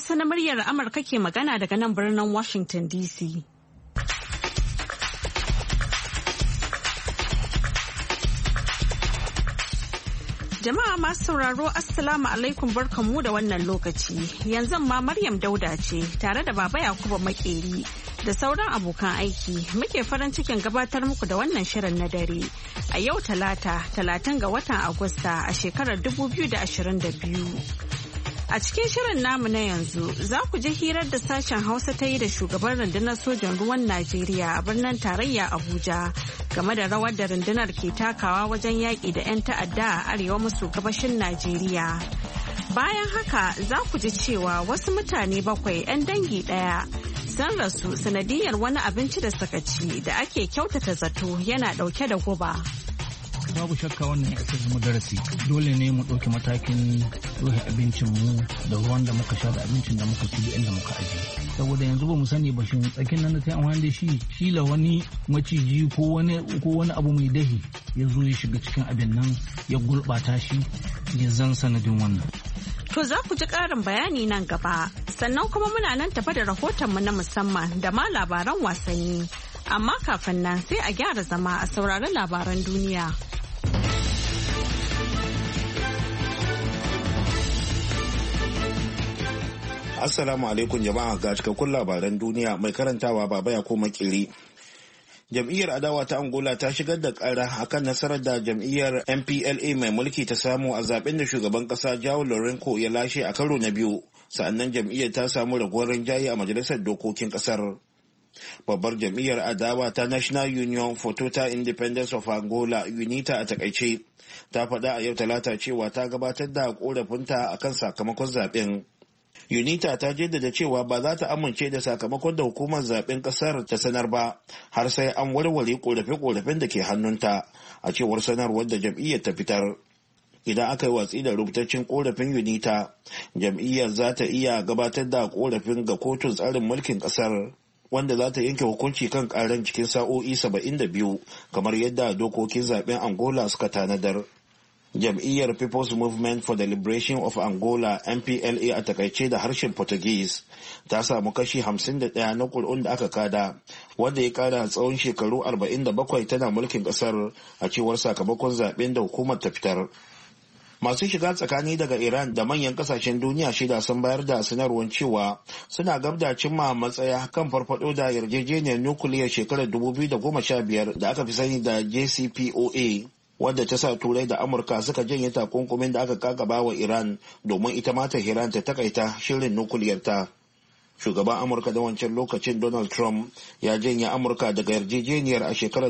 Hausa na muryar Amurka ke magana daga nan birnin Washington DC. Jama'a masu sauraro Assalamu alaikum barkanmu da wannan lokaci. Yanzu ma Maryam Dauda ce tare da Baba Yakubu Makeri da sauran abokan aiki muke farin cikin gabatar muku da wannan shirin na dare. A yau Talata, 30 ga watan Agusta a shekarar 2022. A cikin shirin namu na yanzu za ku ji hirar da sashen Hausa ta yi da shugaban rundunar sojan ruwan Najeriya a birnin tarayya Abuja game da rawar da rundunar ke takawa wajen yaƙi da 'yan ta'adda a arewa maso gabashin Najeriya. Bayan haka za ku ji cewa wasu mutane 7 'yan dangi ɗaya sun rasu sanadiyar wani abinci da suka ci da ake kyautata zato yana ɗauke da guba. Babu shakka wannan ya zama darasi dole ne mu ɗauki matakin rufe abincinmu da ruwan da muka sha da abincin da muka ci da inda muka aje saboda yanzu ba mu sani ba shin tsakin nan da ta amfani da shi shila wani maciji ko wani abu mai dahi ya zo ya shiga cikin abin nan ya gulɓata shi ya zan sanadin wannan. To za ku ji ƙarin bayani nan gaba sannan kuma muna nan tafa da rahotonmu na musamman da ma labaran wasanni amma kafin nan sai a gyara zama a saurari labaran duniya. Assalamu alaikum jama'a ga cikakkun labaran duniya mai karantawa Baba Yakubu Makeri. Jam'iyyar adawa ta Angola ta shigar da ƙara akan nasarar da jam'iyyar MPLA mai mulki ta samu a zaben da shugaban ƙasa João Lourenço ya lashe a karo na biyu, sa'annan jam'iyyar ta samu raguwar rinjaye a majalisar dokokin ƙasar. Babbar jam'iyyar adawa ta National Union for Total Independence of Angola UNITA a takaice ta faɗa a yau Talata cewa ta gabatar da ƙorafinta akan sakamakon zaben. UNITA ta jaddada cewa ba za ta amince da sakamakon da hukumar zaben kasar ta sanar ba har sai an warware korafe-korafen da ke hannunta a cewar sanarwar da jam'iyyar ta fitar. Idan aka yi watsi da rubutaccen korafin UNITA, jam'iyyar za ta iya gabatar da korafin ga kotun tsarin mulkin kasar wanda za ta yanke hukunci kan karan cikin sa'o'i 72 kamar yadda dokokin zaben Angola suka tanadar. Jam'iyyar People's Movement for the Liberation of Angola MPLA a takaice da harshen Portuguese ta samu kashi 51 na ƙuri'un da aka kada wanda ya kara tsawon shekaru 47 tana mulkin ƙasar a cewar sakamakon zaben da hukumar ta fitar. Masu shiga tsakani daga Iran da manyan kasashen duniya shida sun bayar da sanarwar cewa suna gab da cimma matsaya kan farfado da yarjejeniyar nukiliyar shekarar 2015 da aka fi sani da JCPOA. Wadda ta sa Turai da Amurka suka janye takunkumin da aka kakaba wa Iran domin ita ma Tehran ta takaita shirin nukuliyarta. Shugaban Amurka da wancan lokacin Donald Trump ya janye Amurka daga yarjejeniyar a shekarar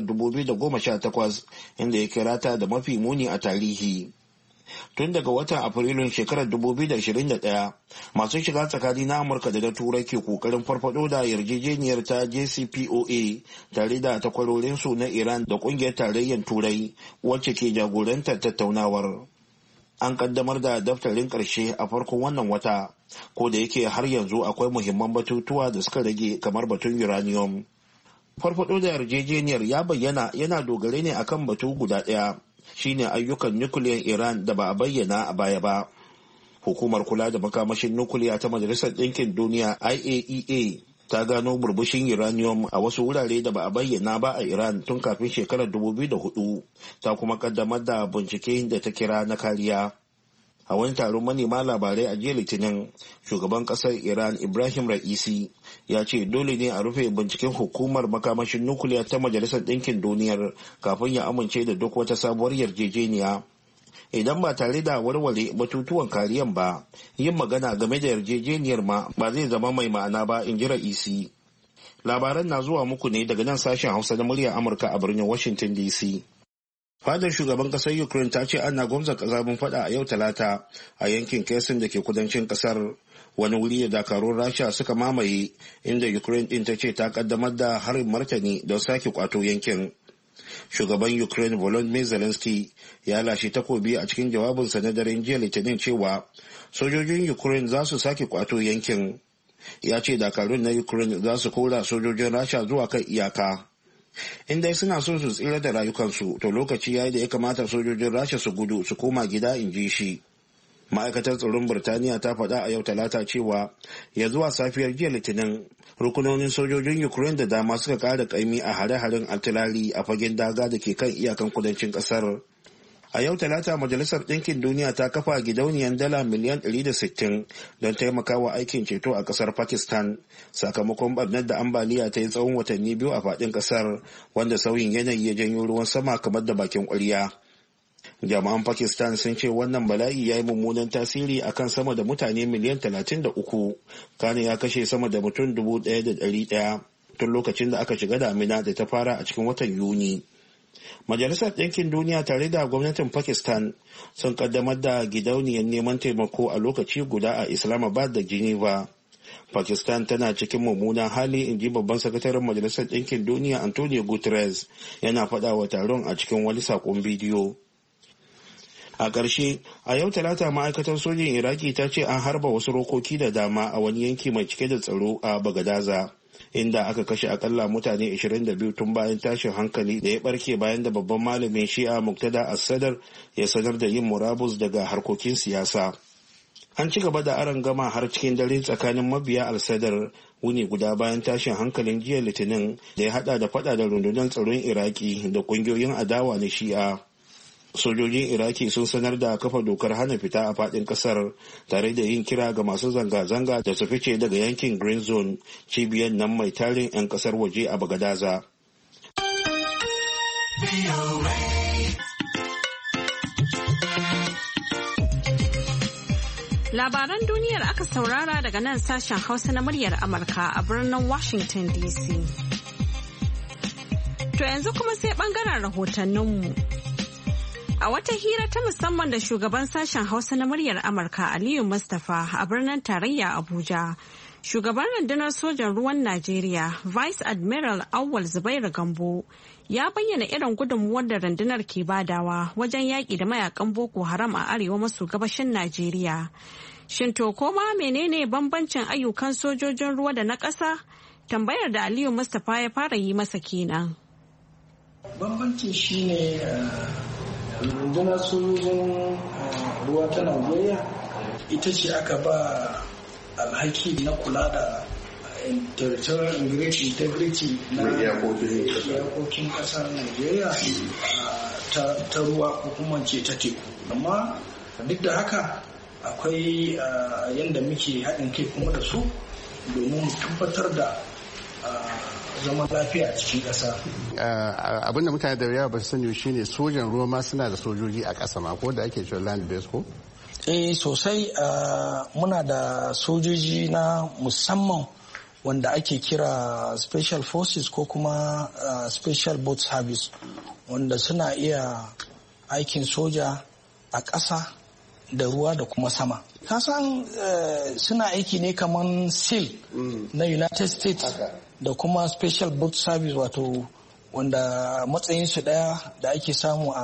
2018 inda ya kira ta da mafi muni a tarihi. Tun daga watan Afrilun shekarar 2021, masu shiga tsakani na Amurka da na Turai ke kokarin farfado da yarjejeniyar ta JCPOA tare da takwarorinsu na Iran da kungiyar tarayyar Turai wacce ke jagorantar tattaunawar. An kaddamar da daftarin ƙarshe a farkon wannan wata, ko da yake har yanzu akwai muhimman batutuwa da suka rage kamar batun uranium. Farfado da yarjejeniyar ya bayyana yana dogare ne akan batu guda ɗaya. Shine ayyukan nukiliyar Iran da ba a bayyana a baya ba. Hukumar kula da makamashin nukiliya ta Majalisar Ɗinkin Duniya IAEA ta gano burbushin uranium a wasu wurare da ba a bayyana ba a Iran tun kafin shekarar 2004, ta kuma kaddamar da bincike da ta kira na kariya. A wani taron manema labarai a jiya Litinin, shugaban kasar Iran Ibrahim Ra'isi ya ce dole ne a rufe binciken hukumar makamashin nukiliya ta Majalisar Ɗinkin Duniyar kafin ya amince da duk wata sabuwar yarjejeniya. Idan ba tare da warware batutuwan kariyan ba, yin magana game da yarjejeniyar ma ba zai zama mai ma'ana ba, in ji Ra'isi. Labaran na zuwa muku ne daga nan sashen Hausa na muryar Amurka a birnin Washington DC. Fadar shugaban kasar Ukraine ta ce ana gwamza kazamin fada a yau Talata a yankin Kherson da ke kudancin kasar, wani wuri da dakarun Rasha suka mamaye, inda Ukraine din ta ce ta kaddamar da harin martani don sake kwato yankin. Shugaban Ukraine Volodymyr Zelensky ya lashe takobi a cikin jawabinsa na daren jiya Litinin cewa sojojin Ukraine za su sake kwato yankin. Ya ce dakarun na Ukraine za su kora sojojin Rasha zuwa kan iyaka. In dai suna son su tsira da rayukansu, to lokaci yayi da ya kamata sojojin Rasha su gudu su koma gida, in ji shi. Ma'aikatar tsaron Birtaniya ta faɗa a yau Talata cewa ya zuwa safiyar jiya Litinin rukunonin sojojin Ukraine da dama suka ƙara ƙaimi a hare-haren artillery a fagen daga da ke kan iyakan kudancin ƙasar. A yau Talata Majalisar Ɗinkin Duniya ta kafa gidauniyar dala miliyan 160 don taimakawa aikin ceto a ƙasar Pakistan sakamakon barnar da ambaliya ta yi tsawon watanni 2 a faɗin ƙasar, wanda sauyin yanayi ya janyo ruwan sama kamar da bakin ƙwarya. Jami'an Pakistan sun ce wannan bala'i ya yi mummunan tasiri akan sama da mutane miliyan 33, kane ya kashe sama da mutum 1,100 tun lokacin da aka shiga damina da ta fara a cikin watan Yuni. Majalisar Ɗinkin Duniya tare da gwamnatin Pakistan sun kaddamar da gidauniyar neman taimako a lokaci guda a Islamabad da Geneva. Pakistan tana cikin mummunan hali, in ji babban sakataren Majalisar Ɗinkin Duniya Antonio Guterres yana faɗa wa taron a cikin wani saƙon bidiyo. A ƙarshe, a yau Talata ma'aikatar sojin Iraki ta ce an harba wasu rokoki da dama a wani yanki mai cike da tsaro a Bagadaza, inda aka kashe akalla mutane 22 tun bayan tashin hankali da ya barke bayan da babban malamin Shi'a Muqtada As-Sadr ya sanar da yin murabus daga harkokin siyasa. An ci gaba da arangama har cikin dare tsakanin mabiya Al-Sadr wuni guda bayan tashin hankalin jiya Litinin da ya hada da fada da rundunar tsaron Iraki da kungiyoyin adawa na Shi'a. Sojojin Iraki sun sanar da kafa dokar hana fita a fadin kasar, tare da yin kira ga masu zanga-zanga da su fice daga yankin Green Zone, cibiyar nan mai tarin 'yan kasar waje a Bagadaza. Labaran duniyar aka saurara daga nan sashen Hausa na muryar Amurka a birnin Washington DC. To yanzu kuma sai bangaren rahotanninmu. A wata hira ta musamman da shugaban sashen Hausa na muryar Amurka Aliyu Mustapha a birnin tarayya Abuja, shugaban rundunar sojan ruwan Najeriya Vice Admiral Awwal Zubairu Gambo ya bayyana irin gudunmuwar da rundunar ke badawa wajen yaƙi da mayakan Boko Haram a arewa maso gabashin Najeriya. Shin to koma menene bambancin ayyukan sojojin ruwa da na ƙasa? Tambayar da Aliyu Mustapha ya fara yi masa kenan. Bambancin shine rundunar sojojin ruwa ta Najeriya ita ce aka ba alhaki na kula da territorial integrity na iyakokin kasar Najeriya ta ruwa ko kuma ce ta teku. Amma duk da haka akwai yadda muke haɗin kai kuma da su domin tabbatar da zaman lafiya a cikin ƙasa. Abinda mutane da yawa ba su sani shine sojan ruwa ma suna da sojoji a ƙasa ma, ko da ake cewa land base ko? Sosai muna da sojoji na musamman wanda ake kira special forces ko kuma special boat service, wanda suna iya aikin soja a ƙasa da ruwa da kuma sama. Kasan suna aiki ne kamar SEAL na United States da kuma special boat service, wato wanda matsayinsu daya da ake samu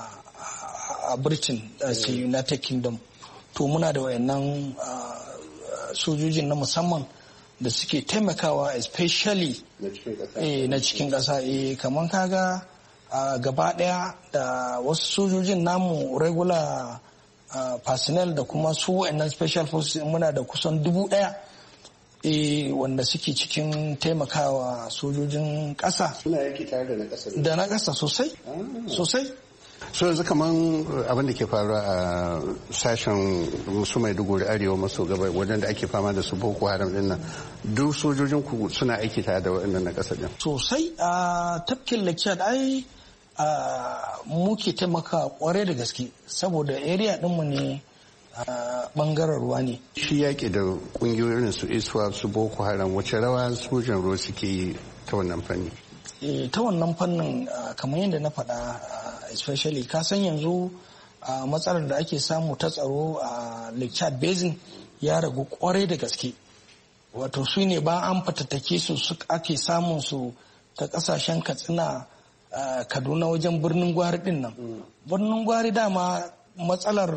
a Britain da United Kingdom. To muna da wayannan sojojin na musamman da suke taimakawa especially na cikin ƙasa. Kamar kaga gaba daya da wasu sojojin namu regular personnel da kuma su wayannan special forces muna da kusan 1,000 wanda suke cikin taimakawa sojojin ƙasa. Suna yaki tare da na ƙasa? Da na ƙasa sosai. Sosai. So yanzu kaman abin da ke faruwa a sashen su Maiduguri arewa maso gaba wajen da ake fama da su Boko Haram din nan, duk sojojin ku suna aiki tare da waɗannan na ƙasa din? Sosai. A tafkin Lakshad ai muke taimaka kwarai da gaske saboda area ɗinmu ne bangaren ruwa ne. Shi yaƙi da ƙungiyoyin su ISWAP su Boko Haram wace rawa sojan ruwa suke yi ta wannan fanni? Ta wannan fannin kamar yadda na faɗa, especially ka san yanzu matsalar da ake samu ta tsaro a Lake Chad Basin ya ragu kwarai da gaske. Wato su ne ba an fatattake su ake samun su ta kasashen Katsina, Kaduna wajen birnin Gwari din nan. Birnin Gwari dama matsalar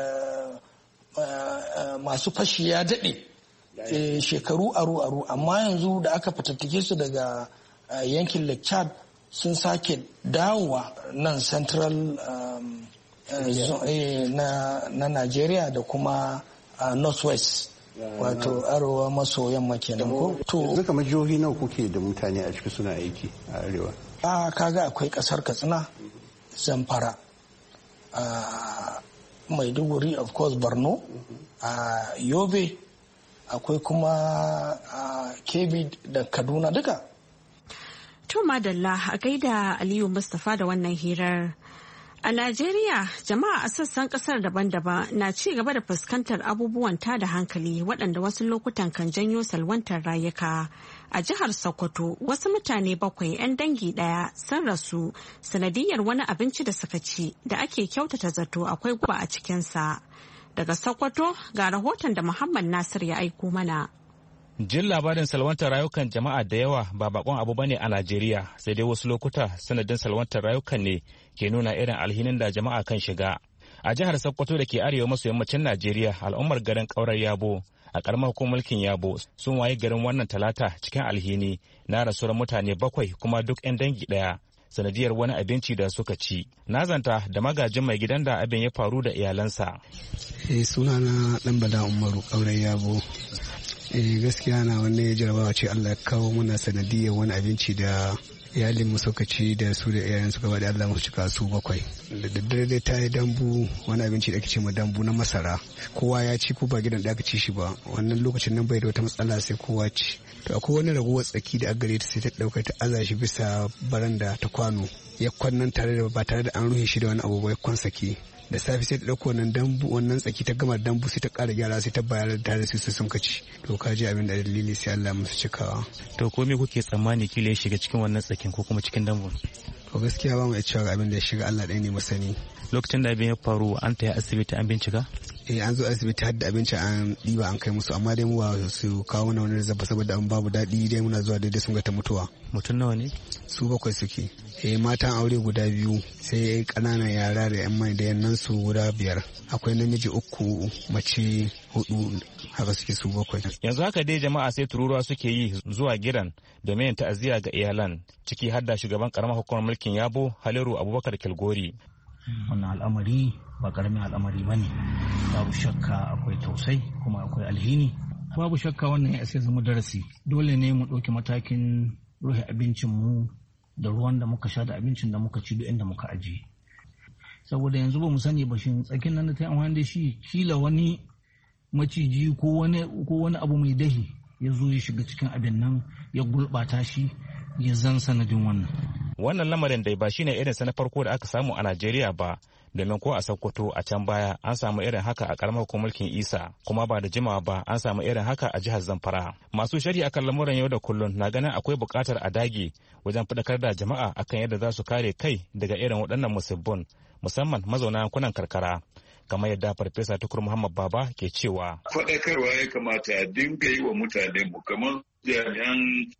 masu fashi ya daɗe shekaru aru amma yanzu da aka fatattake su daga yankin Lake Chad sun sake dawowa nan central na Najeriya da kuma Northwest. Wato arewa maso yamma kenan ko. To yanzu kamar jihohi nawa kuke da mutane a ciki suna aiki a arewa? Kaga akwai kasar Katsina, Zamfara, Maiduguri, of course Borno, Yobe, akwai kuma Kebbi da Kaduna duka. To madalla, a gaida Aliyu Mustapha da wannan hirar. A Najeriya, jama'a a sassan kasar daban-daban na ci gaba da fuskantar abubuwan tada hankali waɗanda wasu lokutan kan janyo salwantar rayuka. A jihar Sokoto, wasu mutane 7 'yan dangi ɗaya sun rasu sanadiyar wani abinci da suka ci da ake kyautata zato akwai guba a cikinsa. Daga Sokoto ga rahoton da Muhammad Nasir ya aiko mana. Jin labarin salwantar rayukan jama'a da yawa ba bakon abu bane a Najeriya, sai dai wasu lokuta sanadin salwantar rayukan ne ke nuna irin alhinin da jama'a kan shiga. A jihar Sokoto da ke arewa maso yammacin Najeriya, al'ummar garin Kaurar Yabo a karamar hukumar mulkin Yabo sun waye garin wannan talata cikin alhini na rasuwar mutane 7 kuma duk 'yan dangi ɗaya sanadiyar wani abinci da suka ci. Na zanta da magajin mai gidan da abin ya faru da iyalansa. Sunana Ɗanbala Umaru Kaurar Yabo. Gaskiya na wannan jarabawa ce Allah ya kawo muna sanadiyar wani abinci da iyalin mu suka ci da su da iyayen su gaba da Allah musu cika su 7 da daddare ta yi dambu, wani abinci da ake ce ma dambu na masara. Kowa ya ci ko ba gidan da aka ci shi ba, wannan lokacin nan bai da wata matsala sai kowa ci. To akwai wani ragowar tsaki da aka gare ta sai ta dauka ta aza shi bisa baranda ta kwano, ya kwannan tare da ba tare da an ruhe shi da wani abu ba, ya kwan saki. Da safe sai ta dauko wannan dambu, wannan tsaki ta gama dambu sai ta ƙara gyara sai ta bayar da tare su sun kaci. To ka ji abin da dalili sai Allah musu cikawa. To ko me kuke tsammani kila ya shiga cikin wannan tsakin ko kuma cikin dambu? To gaskiya ba mu iya cewa abin da ya shiga, Allah ɗaya ne masani. Lokacin da abin ya faru an taya asibiti an bincika? An zo asibiti har da abinci an ɗiba an kai musu, amma dai mu ba su kawo mana wani zaba saboda an babu daɗi, dai muna zuwa daidai sun ga ta mutuwa. Mutum nawa ne? Su 7 suke. Matan aure guda 2 sai ƙananan yara da 'yan mai da yannan su guda 5. Akwai namiji 3 mace 4, haka suke su 7. Yanzu haka dai jama'a sai tururuwa suke yi zuwa gidan domin ta'aziyya ga iyalan, ciki har da shugaban karamar hukumar mulkin Yabo Haliru Abubakar Kilgori. Wannan al'amari ba karamin al'amari ba ne, babu shakka akwai tausayi kuma akwai alhini. Babu shakka wannan ya sai zama darasi, dole ne mu ɗauki matakin rufe abincinmu da ruwan da muka sha da abincin da muka ci duk inda muka ajiye. Saboda yanzu ba mu sani ba shin tsakin nan da ta yi amfani da shi kila wani maciji ko wani abu mai dahi ya zo ya shiga cikin abin nan ya gulɓata shi ya zan sanadin wannan. Wannan lamarin dai ba shine irinsa na farko da aka samu a Najeriya ba, domin ko a Sokoto a can baya an samu irin haka a karamar hukumar mulkin Isa, kuma ba da jimawa ba an samu irin haka a jihar Zamfara. Masu sharhi akan lamuran yau da kullun na ganin akwai buƙatar a dage wajen faɗakar da jama'a akan yadda za su kare kai daga irin waɗannan musibbun, musamman mazauna yankunan karkara. Kamar yadda Farfesa Tukur Muhammad Baba ke cewa. Faɗakarwa ya kamata a dinga yi wa mutane mu, kamar jami'an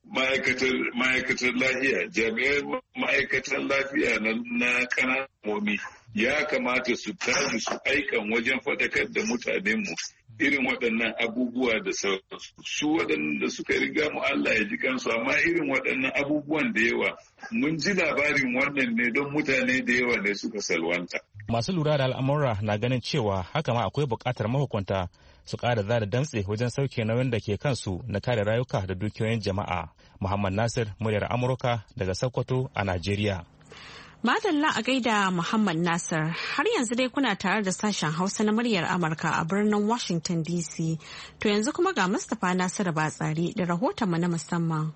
ma'aikatar lafiya, jami'an ma'aikatar lafiya na kananan ya kamata su tashi su aikan wajen faɗakar da mutanen mu irin waɗannan abubuwa da sauransu. Su waɗanda suka riga mu Allah ya ji kansu, amma irin waɗannan abubuwan da yawa mun ji labarin wannan ne don mutane da yawa ne suka salwanta. Masu lura da al'amura na ganin cewa haka ma akwai buƙatar mahukunta su ƙara zada damtse wajen sauke nauyin da ke kansu na kare rayuka da dukiyoyin jama'a. Muhammad Nasir, muryar Amurka daga Sokoto a Najeriya. Madalla a gaida Muhammad Nasir, har yanzu dai kuna tare da sashen Hausa na muryar Amurka a birnin Washington DC. To yanzu kuma ga Mustapha Nasiru Batsari da rahotonmu na musamman.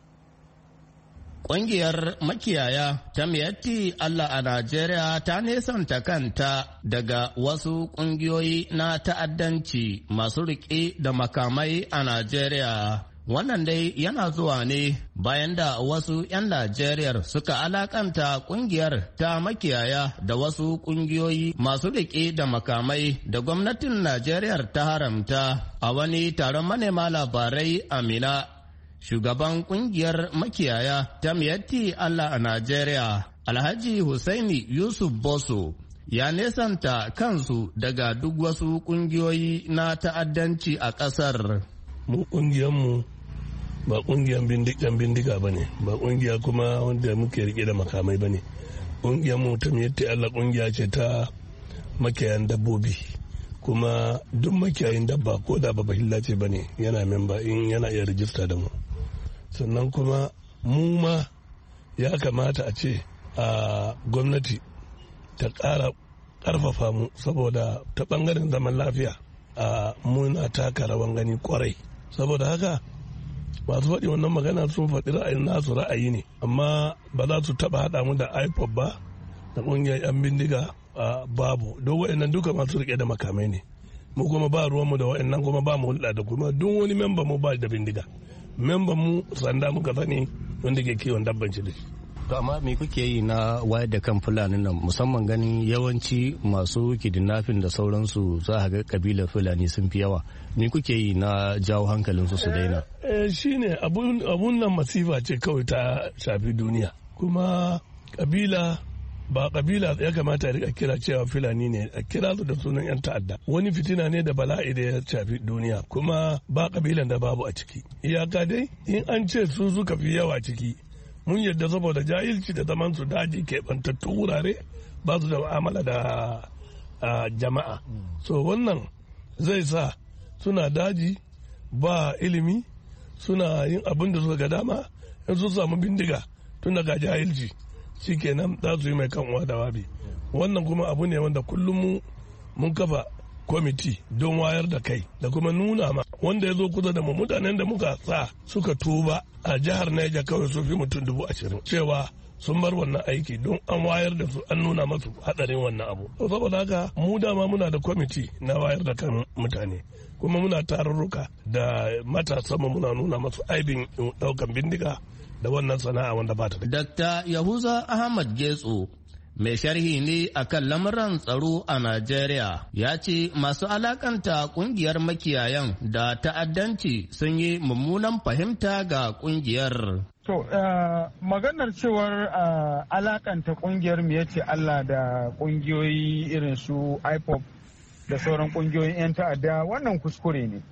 Ƙungiyar makiyaya ta Miyatti Allah a Najeriya ta nesanta kanta daga wasu ƙungiyoyi na ta'addanci masu riƙe da makamai a Najeriya. Wannan dai yana zuwa ne bayan da wasu 'yan Najeriya suka alakanta ƙungiyar ta makiyaya da wasu ƙungiyoyi masu riƙe da makamai da gwamnatin Najeriya ta haramta. A wani taron manema labarai a Mina, shugaban kungiyar makiyaya ta Miyatti Allah a Najeriya, Alhaji Hussaini Yusuf Boso, ya nesanta kansu daga duk wasu kungiyoyi na ta'addanci a ƙasar. Mu kungiyarmu ba kungiyar bindiga ba ne, ba kungiya kuma wanda muke rike da makamai ba ne. Kungiyarmu ta Miyatti Allah kungiya ce ta makiyayan dabbobi, kuma duk makiyayin dabba ko da ba bahilla ce ba ne yana memba in yana iya rijista da mu. Sannan kuma mu ma ya kamata a ce a gwamnati ta ƙara ƙarfafa mu, saboda ta ɓangaren zaman lafiya muna taka rawan gani kwarai. Saboda haka masu faɗi wannan magana sun faɗi ra'ayin nasu ra'ayi ne, amma ba za su taɓa haɗa mu da IPOB ba da ƙungiyar 'yan bindiga babu, don wa'annan duka masu riƙe da makamai ne. Mu kuma ba ruwanmu da wa'annan, kuma ba mu hulɗa da kuma duk wani memba mu ba da bindiga. Memba mu sanda muka sani wanda ke kiwon dabban shi da shi. To amma me kuke yi na wayar da kan Fulani nan, musamman ganin yawanci masu kidnapping da sauransu za a ga kabilar Fulani sun fi yawa. Me kuke yi na jawo hankalinsu su daina? Shine abun nan masifa ce kawai ta shafi duniya. Kuma kabila ba kabila ya kamata ya rika kira cewa Fulani ne, a kira su da sunan 'yan ta'adda. Wani fitina ne da bala'i da ya shafi duniya, kuma ba kabilan da babu a ciki. Iyaka dai in an ce su suka fi yawa ciki, mun yadda saboda jahilci da zaman su daji keɓantattun wurare ba su da mu'amala da jama'a. So wannan zai sa suna daji ba ilimi, suna yin abin da suka ga dama, in su samu bindiga tun daga jahilci shikenan za su yi mai kan uwa da wabi. Wannan kuma abu ne wanda kullum mun kafa kwamiti don wayar da kai da kuma nuna ma wanda ya zo kusa da mu, mutanen da muka sa suka tuba a jihar Niger kawai sun fi mutum 20,000 cewa sun bar wannan aiki, don an wayar da su, an nuna masu hadarin wannan abu. Saboda haka mu dama muna da kwamiti na wayar da kan mutane, kuma muna tarurruka da matasanmu, muna nuna masu aibin daukan bindiga da wannan sana'a wanda ba ta da. Dr. Yahuza Ahmad Getso, mai sharhi ne akan lamuran tsaro a Najeriya, ya ce masu alakanta kungiyar makiyayan da ta'addanci sun yi mummunan fahimta ga kungiyar. To, maganar cewar alakanta kungiyar Miyetti Allah da kungiyoyi irin su IPOB da sauran kungiyoyin 'yan ta'adda, wannan kuskure ne.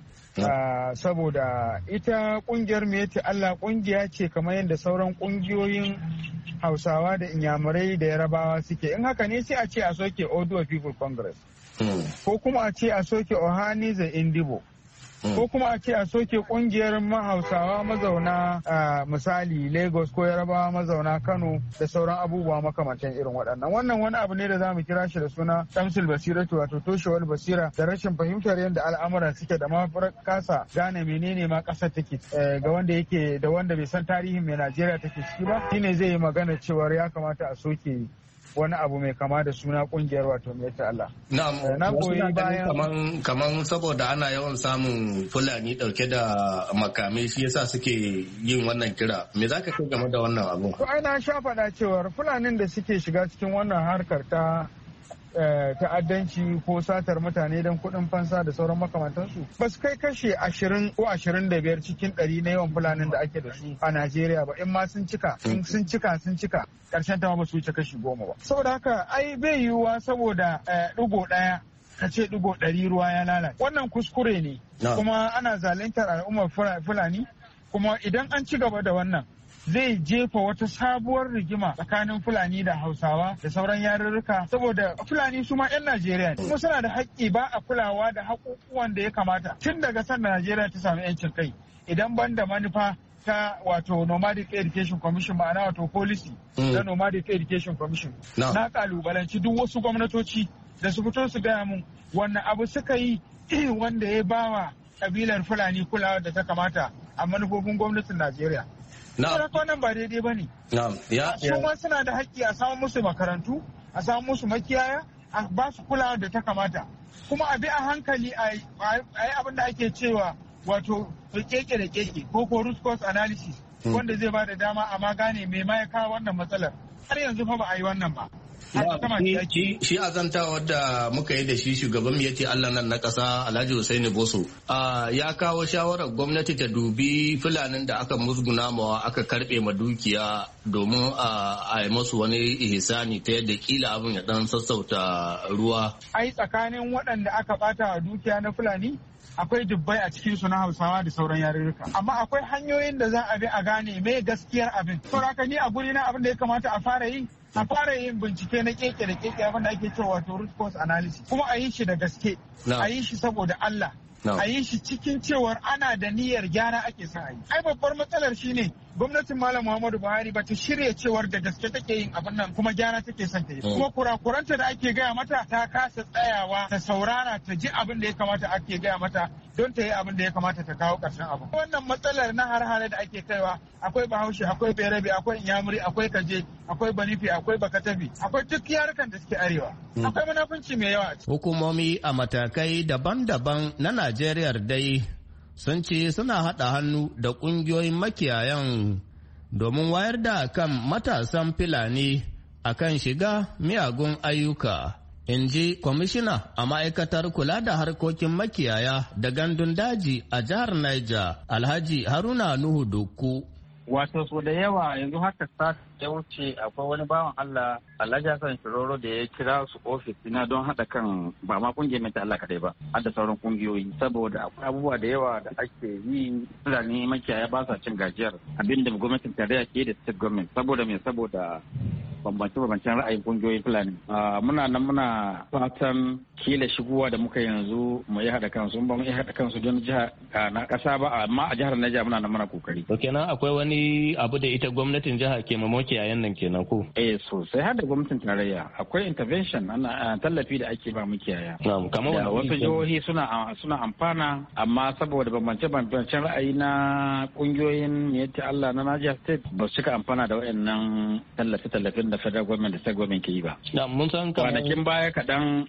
Saboda ita kungiyar Miyetti Allah kungiya ce kamar yadda sauran kungiyoyin Hausawa da Inyamurai da Yarabawa suke. In haka ne sai a ce a soke Oduwa People Congress, ko kuma a ce a soke Ohanize Indibo, ko kuma a ce a soke kungiyar Hausawa mazauna misali Lagos ko Yarabawa mazauna Kano da sauran abubuwa makamantan irin waɗannan. Wannan wani abu ne da za mu kira shi da suna tamsil basiratu, wato toshewar basira da rashin fahimtar yadda al'amura suke da ma kasa gane menene ma ƙasar take ga wanda yake da wanda bai san tarihin mai Najeriya take ciki ba, shine zai yi magana cewar ya kamata a soke wani abu mai kama da suna kungiyar wato Miyetti Allah. Na goyi bayan kaman saboda ana yawan samun Fulani dauke da makamai shi yasa suke yin wannan kira. Me zaka ce game da wannan abu? To ai na sha faɗa cewar Fulanin da suke shiga cikin wannan harkar ta ta'addanci ko satar mutane don kuɗin fansa da sauran makamantansu ba su kai kashe 20 ko 25 cikin 100 na yawan Fulanin da ake da su a Najeriya ba. In ma sun cika karshen ta ba su wuce kashi 10 ba. Saboda haka ai bai yiwuwa saboda ɗigo ɗaya ka ce ɗigo 100 ruwa ya lalace. Wannan kuskure ne, kuma ana zaluntar al'ummar Fulani, kuma idan an ci gaba da wannan zai jefa wata sabuwar rigima tsakanin Fulani da Hausawa da sauran yarurruka, saboda Fulani su ma 'yan Najeriya ne, kuma suna da haƙƙi ba a kulawa da haƙuƙuwan da ya kamata tun daga sanda Najeriya ta samu 'yancin kai, idan ban da manufa ta wato Nomadic Education Commission, ma'ana wato policy na Nomadic Education Commission. Na kalubalanci duk wasu gwamnatoci da su fito su gaya mun wannan abu suka yi wanda ya bawa kabilar Fulani kulawa da ta kamata a manufofin gwamnatin Najeriya. Wannan ba daidai ba ne. Su ma suna da haƙƙi a samu musu makarantu, a samu musu makiyaya, a ba su kulawa da ta kamata. Kuma a bi a hankali a yi abin da ake cewa wato keke da keke ko root cause analysis, wanda zai ba da dama a ma gane me ma ya kawo wannan matsalar. Har yanzu fa ba a yi wannan ba. Shi azantawar da muka yi da shi shugaban Miyetti Allah nan na ƙasa Alhaji Hussaini Boso ya kawo shawarar gwamnati ta dubi Fulanin da aka musguna mawa aka karɓe ma dukiya domin a yi masu wani ihsani ta yadda kila abin ya dan sassauta ruwa. Ai tsakanin waɗanda aka ɓata a dukiya na Fulani akwai dubbai a cikin su na Hausawa da sauran yarurruka, amma akwai hanyoyin da za a bi a gane me gaskiyar abin. Saboda haka ni a guri na abin da ya kamata a fara yin bincike na keke da keke abin da ake cewa wato root cause analysis, kuma a yi shi da gaske, a yi shi saboda Allah, a yi shi cikin cewar ana da niyyar gyara ake son a yi. Ai babbar matsalar shine gwamnatin Malam Muhammadu Buhari ba ta shirya cewar da gaske take yin abin nan kuma gyara take son ta yi. Kuma kurakuranta da ake gaya mata ta kasa tsayawa ta saurara ta ji abin da ya kamata ake gaya mata don ta yi abin da ya kamata ta kawo ƙarshen abu. Wannan matsalar na har-hare da ake kaiwa akwai Bahaushe, akwai Berebe, akwai Inyamuri, akwai Kaje, akwai Banifi, akwai Bakatabi, akwai duk yarukan da suke arewa. Akwai munafunci mai yawa. Hukumomi a matakai daban-daban na Najeriya dai sun ce suna haɗa hannu da ƙungiyoyin makiyayan domin wayar da kan matasan Fulani akan shiga miyagun ayyuka. In ji kwamishina a ma'aikatar kula da harkokin makiyaya da gandun daji a jihar Niger, Alhaji Haruna Nuhu Dukku. Wato so da yawa yanzu haka sati ya wuce akwai wani bawan Allah Alhaji Hassan Shiroro da ya kira su ofis na don haɗa kan ba ma kungiyar mai Allah kadai ba har da sauran kungiyoyi, saboda akwai abubuwa da yawa da ake yi Fulani makiyaya ba sa cin gajiyar abinda gwamnatin tarayya ke da state government saboda bambance-bambancen ra'ayin kungiyoyin Fulani. Muna nan muna fatan kila shigowa da muka yanzu mu yi haɗa kansu, ba mu yi haɗa kansu don jiha na ƙasa ba, amma a jihar Niger muna nan muna kokari. To kenan akwai wani abu da ita gwamnatin jiha ke mamaki a yannan kenan ko? Sosai har da gwamnatin tarayya akwai intervention ana tallafi da ake ba makiyaya. Kamar wasu jihohi suna amfana, amma saboda bambance-bambancen ra'ayi na kungiyoyin Miyetti Allah na Niger State ba su cika amfana da waɗannan tallafe-tallafen da federal government da state government ke yi ba. Mun san kwanakin baya kaɗan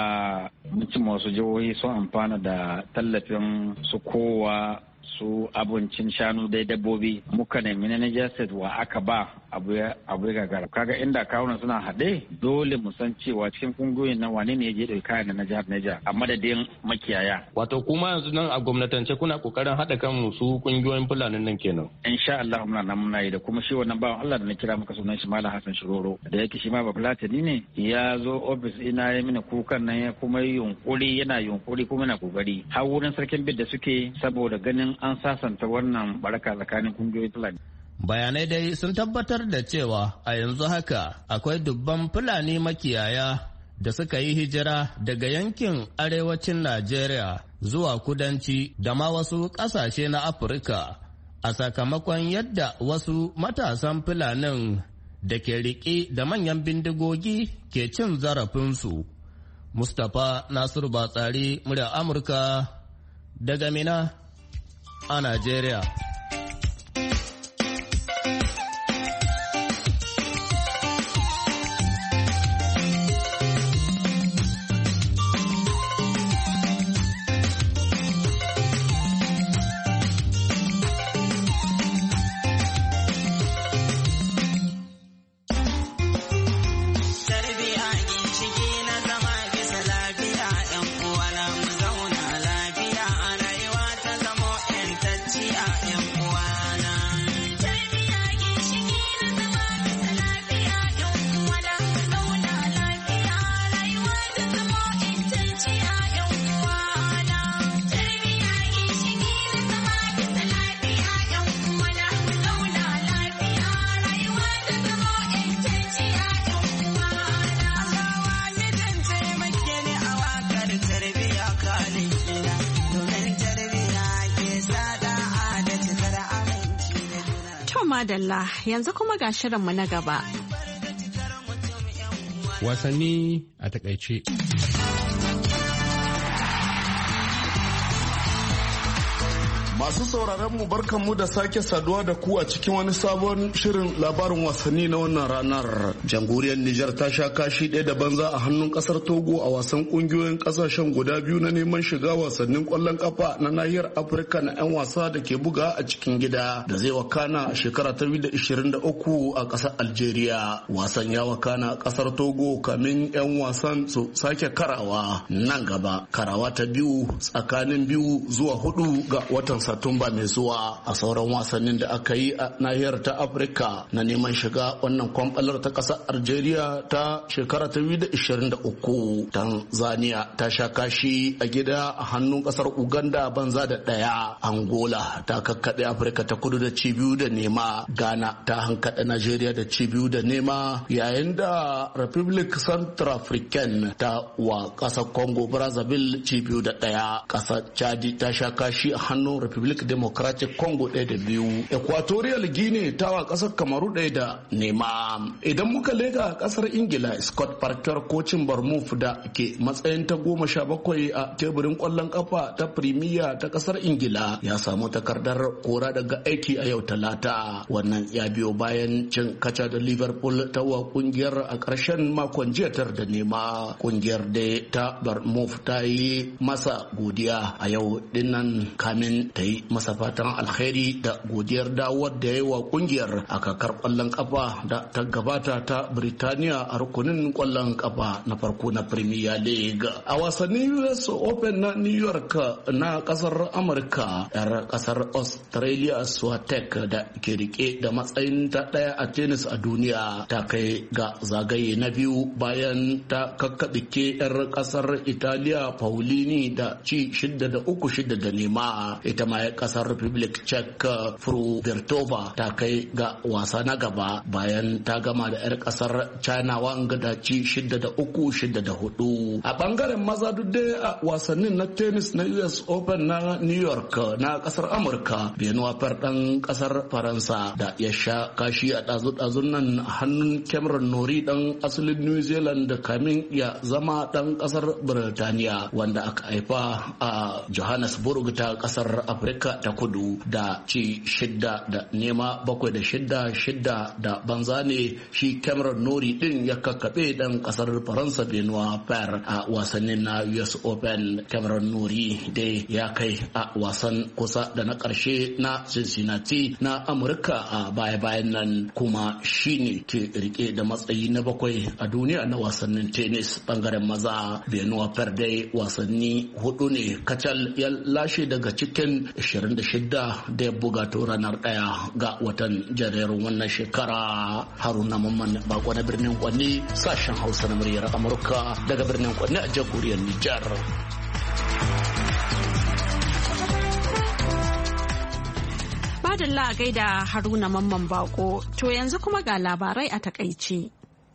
mutum wasu jihohi sun amfana da tallafin su kowa su abincin shanu dai dabbobi, muka nemi na Niger State wa aka ba abu ya gagara. Kaga inda kawunan suna haɗe dole mu san cewa cikin kungiyoyin nan wane ne ya je ɗauki kayan na jihar Niger a madadin makiyaya. Wato kuma yanzu nan a gwamnatance kuna kokarin haɗa kan su kungiyoyin Fulani nan kenan. Insha Allah muna yi da kuma shi wannan bawan Allah da na kira maka sunan shi Malam Hassan Shiroro da yake shi ma ba Fulatani ne, ya zo ofis ina ya mini kukan nan ya kuma yana yunkuri kuma yana kokari har wurin sarkin bid da suke saboda ganin an sasanta wannan baraka tsakanin kungiyoyin Fulani. Bayanai dai sun tabbatar da cewa a yanzu haka akwai dubban Fulani makiyaya da suka yi hijira daga yankin arewacin Najeriya zuwa kudanci da ma wasu ƙasashe na Afirka a sakamakon yadda wasu matasan Fulanin da ke riƙe da manyan bindigogi ke cin zarafinsu. Mustapha Nasiru Batsari, murya Amurka daga Mina a Najeriya. Madalla yanzu kuma ga shirinmu na gaba. Wasanni a takaice. Masu sauraron mu barkanmu da sake saduwa da ku a cikin wani sabon shirin labarin wasanni na wannan ranar. Jamhuriyar Nijar ta sha kashi ɗaya da banza a hannun ƙasar Togo a wasan ƙungiyoyin ƙasashen guda biyu na neman shiga wasannin ƙwallon ƙafa na nahiyar Afirka na 'yan wasa da ke buga a cikin gida da zai wakana a shekara ta 2023 a ƙasar Algeria. Wasan ya wakana a ƙasar Togo kamin 'yan wasan su sake karawa nan gaba. Karawa ta biyu tsakanin 2 zuwa 4 ga watan Satumba mai zuwa. A sauran wasannin da aka yi a nahiyar ta Afirka na neman shiga wannan kwamfalar ta ƙasar Algeria ta shekara ta 2023, Tanzania ta sha kashi a gida a hannun ƙasar Uganda banza da 1. Angola ta kakkaɗe Afirka ta Kudu da ci 2 da nema. Ghana ta hankaɗe Nigeria da ci 2 da nema, yayin da Republic Centrafrican ta wa ƙasar Congo Brazzaville ci 2 da 1. Ƙasar Chadi ta sha kashi a hannun Republic Democratic Congo 1 da 2. Equatorial Guinea ta wa ƙasar Kamaru 1 da nema. Idan muka lega ƙasar Ingila, Scott Parker kocin Bournemouth da ke matsayin ta 17 a teburin ƙwallon ƙafa ta Premier ta ƙasar Ingila ya samu takardar kora daga aiki a yau Talata. Wannan ya biyo bayan cin kaca da Liverpool ta wa kungiyar a ƙarshen makon jiya da nema. Kungiyar da ta Bournemouth ta yi masa godiya a yau dinnan kamin ta yi masa fatan alkhairi da godiyar dawowar da ya yi wa kungiyar a kakar ƙwallon ƙafa da ta gabata ta Birtaniya a rukunin ƙwallon ƙafa na farko na Premier League. A wasannin US Open na New York na ƙasar Amurka, 'yar ƙasar Australia Swiatek da ke rike da matsayin ta ɗaya a tennis a duniya ta kai ga zagaye na biyu bayan ta kakkaɓike 'yar ƙasar Italiya Paulini da ci 6-3 6 da nema. Ita ma 'yar ƙasar Republic Czech Frubertova ta kai ga wasa na gaba bayan ta gama da 'yar ƙasar China Wang da ci 6-3 6-4. A ɓangaren maza duk dai a wasannin na tennis na US Open na New York na ƙasar Amurka, Benoit Paire ɗan ƙasar Faransa da ya sha kashi a ɗazu-ɗazun nan hannun Cameron Norrie ɗan asalin New Zealand kamin ya zama ɗan ƙasar Birtaniya wanda aka haifa a Johannesburg ta ƙasar Afirka ta Kudu da ci 6 da nema 7 da 6 da banza ne. Shi Cameron Norrie ɗin ya kakkaɓe ɗan ƙasar Faransa Benoit Paire a wasannin na US Open. Cameron Norrie dai ya kai a wasan kusa da na ƙarshe na Cincinnati na Amurka a baya-bayan nan, kuma shine ke rike da matsayi na 7 a duniya na wasannin tennis. Bangaren maza, Benoit Paire dai wasanni 4 ne kacal ya lashe daga cikin 26 da ya buga to ranar 1 ga watan Janairun wannan shekara. Haruna Mamman Bako na birnin Kwanni, sashen Hausa na muryar Amurka daga birnin Kwanni a jamhuriyar Nijar. Madalla a gaida Haruna Mamman Bako. To yanzu kuma ga labarai a takaice.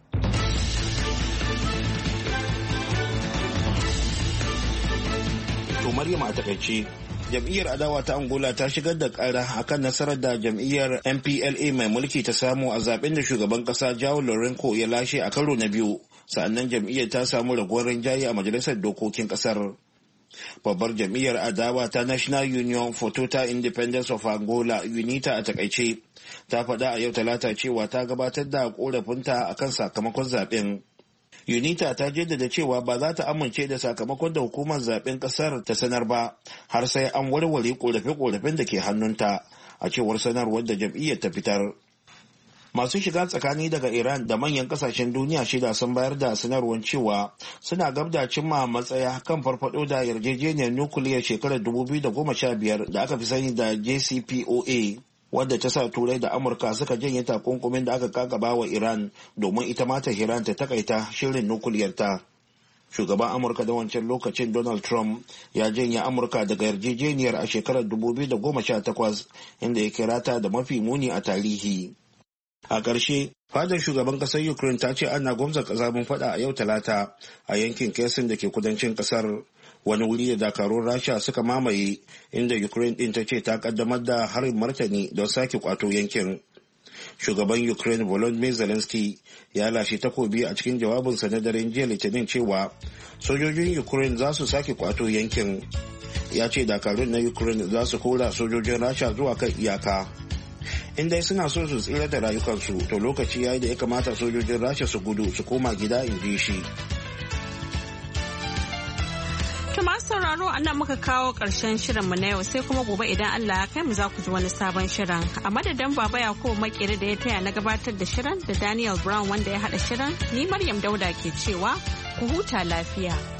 To Maryam a takaice. Jam'iyyar adawa ta Angola ta shigar da kara akan nasarar da jam'iyyar MPLA mai mulki ta samu a zaben da shugaban kasa João Lourenço ya lashe a karo na biyu. Sa'annan jam'iyyar ta samu raguwar rinjaye a majalisar dokokin kasar. Babbar jam'iyyar adawa ta National Union for Total Independence of Angola, UNITA a takaice, ta faɗa a yau Talata cewa ta gabatar da korafinta akan sakamakon zaben. UNITA ta jaddada cewa ba za ta amince da sakamakon da hukumar zaben kasar ta sanar ba har sai an warware korafe-korafen da ke hannunta, a cewar sanarwar da jam'iyyar ta fitar. Masu shiga tsakani daga Iran da manyan kasashen duniya 6 sun bayar da sanarwar cewa suna gab da cimma matsaya kan farfado da yarjejeniyar nukiliyar shekarar 2015 da aka fi sani da JCPOA, wadda ta sa Turai da Amurka suka janye takunkumin da aka kakaba wa Iran domin ita ma Tehran ta takaita shirin nukiliyarta. Shugaban Amurka da wancan lokacin Donald Trump ya janye Amurka daga yarjejeniyar a shekarar 2018, inda ya kira ta da mafi muni a tarihi. A ƙarshe, fadar shugaban ƙasar Ukraine ta ce ana gwamza ƙazamin faɗa a yau Talata a yankin Kherson da ke kudancin ƙasar, wani wuri da dakarun Rasha suka mamaye, inda Ukraine ɗin ta ce ta ƙaddamar da harin martani don sake kwato yankin. Shugaban Ukraine Volodymyr Zelensky ya lashe takobi a cikin jawabinsa na daren jiya Litinin cewa sojojin Ukraine za su sake kwato yankin. Ya ce dakarun na Ukraine za su kora sojojin Rasha zuwa kan iyaka. In dai suna so su tsira da rayukansu, to lokaci yayi da ya kamata sojojin Rasha su gudu su koma gida, in ji shi. To masu sauraro a nan muka kawo ƙarshen shirinmu na yau, sai kuma gobe idan Allah ya kai mu za ku ji wani sabon shirin. A madadin Baba Yakubu Makeri da ya taya na gabatar da shirin da Daniel Brown wanda ya haɗa shirin, ni Maryam Dauda ke cewa ku huta lafiya.